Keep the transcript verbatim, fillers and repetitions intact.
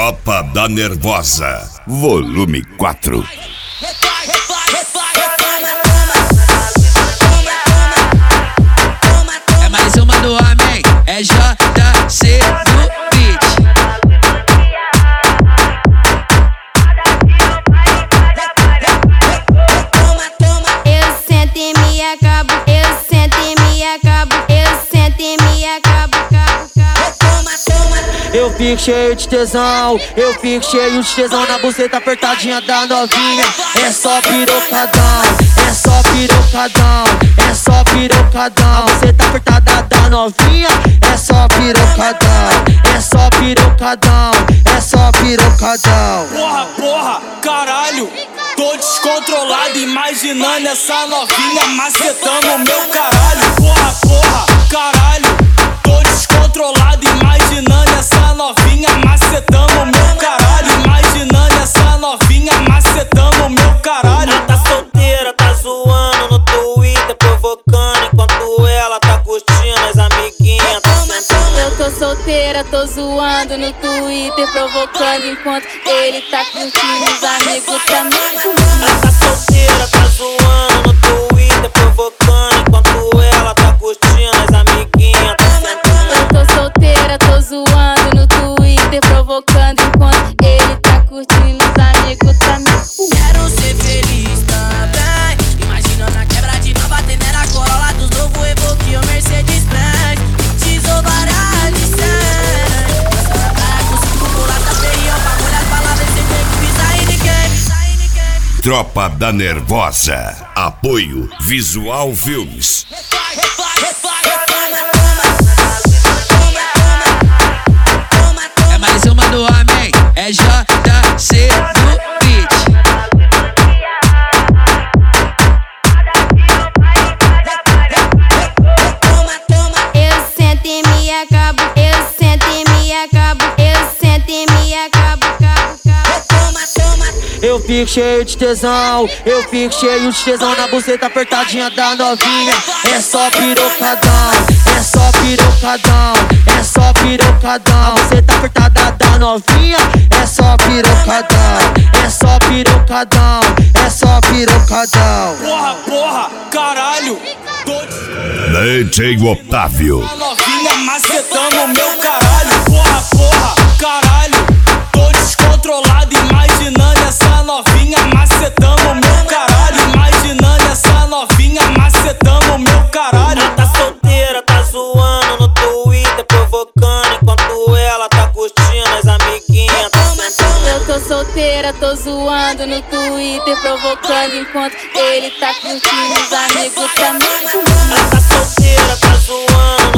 Tropa da Nervosa, volume quatro. É mais uma do homem, é J C no beat. Eu sento e me acabo, eu sento e me acabo, eu sento e me acabo, cabo, cabo. Toma, toma. Eu fico cheio de tesão, eu fico cheio de tesão na buceta apertadinha da novinha. É só pirocadão, é só pirocadão, é só pirocadão. A buceta apertada da novinha, é só pirocadão, é só pirocadão, é só pirocadão. Porra, porra, caralho, tô descontrolado imaginando essa novinha macetando o meu caralho. Porra, porra, caralho, tô descontrolado imaginando essa novinha macetando o meu caralho. Imaginando essa novinha macetando o meu caralho. Ela tá solteira, tá zoando no Twitter, provocando enquanto ela tá curtindo as amiguinhas. Tá sentando. Eu tô solteira, tô zoando no Twitter, provocando enquanto ele tá curtindo, os amigos também. Ela tá solteira, tá zoando no Twitter, provocando enquanto ela tá curtindo as amiguinhas. Tá sentando. Eu tô solteira, tô zoando no Twitter, provocando enquanto ele tá curtindo, os amigos também. Quero ser feliz também. Imagina na quebra de nova, batendo na Corolla dos novo Evoque ou Mercedes Benz. Tesouro várias de cem. Essa praia com cinco mulatas, feião pra molhar as palavras sem ter que pisar em ninguém. Tropa da Nervosa, apoio Visual Filmes. É mais uma do homem, é J C no beat. Eu sento e me acabo, eu sento e me acabo, eu sento e me acabo, cabo, cabo. Toma, toma. Eu fico cheio de tesão, eu fico cheio de tesão na buceta apertadinha da novinha. É só pirocadão, é só pirocadão, é só pirocadão. A buceta apertada da novinha, é só pirocadão, é só pirocadão, é só pirocadão. Porra, porra, caralho, tô D J Otávio, a novinha macetando o meu caralho. Porra, porra, caralho, tô descontrolado imaginando essa novinha macetando o meu caralho. Imaginando essa novinha macetando o meu caralho. Ela tá solteira, tá zoando no Twitter, provocando enquanto ela tá curtindo as amiguinhas. Tá sentando. Eu tô solteira, tô zoando no Twitter, provocando enquanto ele tá curtindo, os amigos também. Ela tá solteira, tá zoando